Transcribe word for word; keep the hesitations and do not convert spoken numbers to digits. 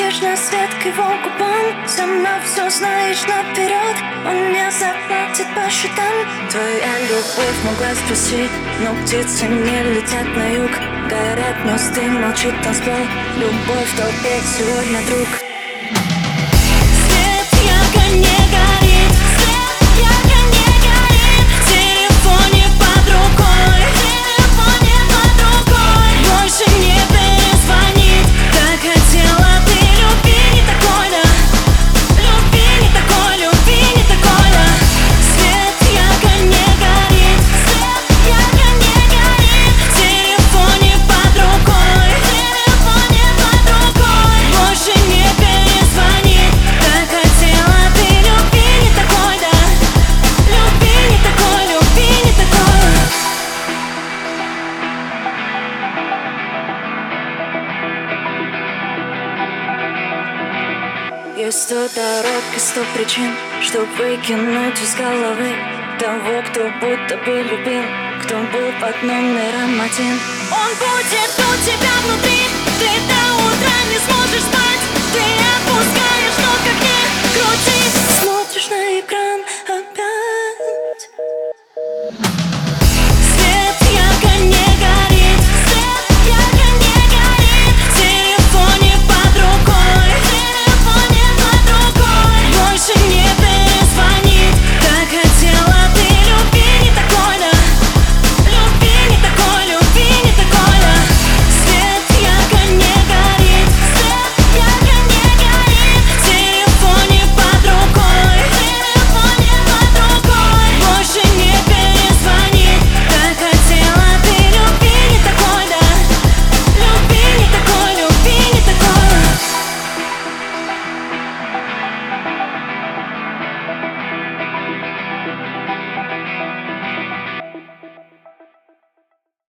летишь на свет к его губам, сама все знаешь наперед, он не заплатит по счетам. Твоя любовь могла спросить, но птицы не летят на юг. Горят мосты, молчит танцпол, любовь в толпе сегодня друг. Свет ярко не горит, свет ярко не горит, в телефоне под рукой, в телефоне под рукой, больше не перезвонит. Так хотела ты, люби не такой, да, люби не такой, люби не такой, да. Свет ярко не горит, свет ярко не горит, в телефоне под рукой, в телефоне под рукой, больше не перезвонит. Так хотела ты, люби не такой, да, люби не такой, люби не такой. Есть сто дорог и сто причин, чтоб выкинуть из головы того, кто будто бы любил, кто был под номером один. Он будет у тебя внутри, ты до утра не сможешь спать, ты опускаешь, но как